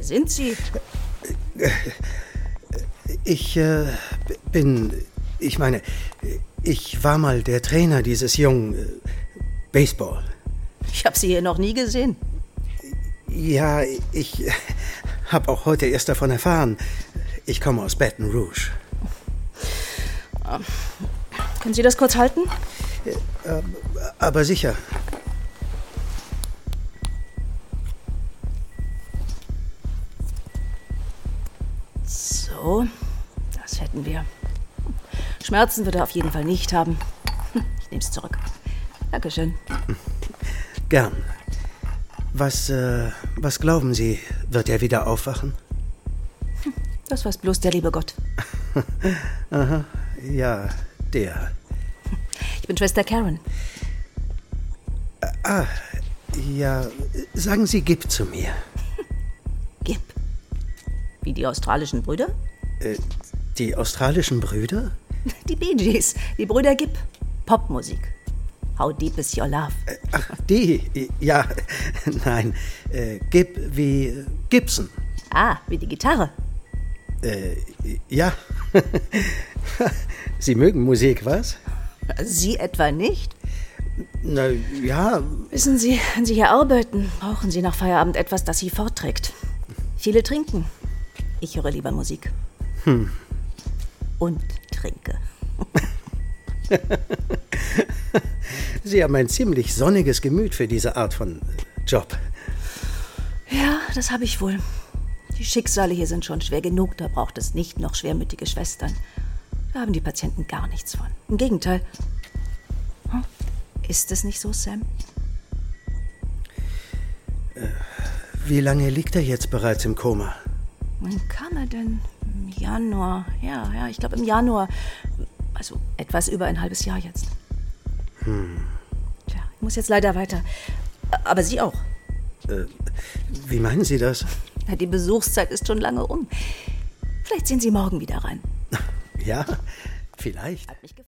sind Sie? Ich war mal der Trainer dieses Jungen. Baseball. Ich habe Sie hier noch nie gesehen. Ja, ich habe auch heute erst davon erfahren. Ich komme aus Baton Rouge. Können Sie das kurz halten? Aber sicher. So, das hätten wir. Schmerzen wird er auf jeden Fall nicht haben. Ich nehme es zurück. Dankeschön. Gern. Was glauben Sie, wird er wieder aufwachen? Das weiß bloß der liebe Gott. Aha, ja, der. Ich bin Schwester Karen. Ja, sagen Sie Gib zu mir. Gib. Wie die australischen Brüder? Die australischen Brüder? Die Bee Gees, die Brüder Gibb. Popmusik. How deep is your love? Ach, die? Ja, nein. Gib wie Gibson. Ah, wie die Gitarre. Ja. Sie mögen Musik, was? Sie etwa nicht? Na, ja. Wissen Sie, wenn Sie hier arbeiten, brauchen Sie nach Feierabend etwas, das Sie fortträgt. Viele trinken. Ich höre lieber Musik. Und trinke. Sie haben ein ziemlich sonniges Gemüt für diese Art von Job. Ja, das habe ich wohl. Die Schicksale hier sind schon schwer genug, da braucht es nicht noch schwermütige Schwestern. Da haben die Patienten gar nichts von. Im Gegenteil. Ist es nicht so, Sam? Wie lange liegt er jetzt bereits im Koma? Wann kam er denn? Im Januar. Ja, ich glaube im Januar. Also etwas über ein halbes Jahr jetzt. Tja, ich muss jetzt leider weiter. Aber Sie auch. Wie meinen Sie das? Ja, die Besuchszeit ist schon lange um. Vielleicht sehen Sie morgen wieder rein. Ja, vielleicht.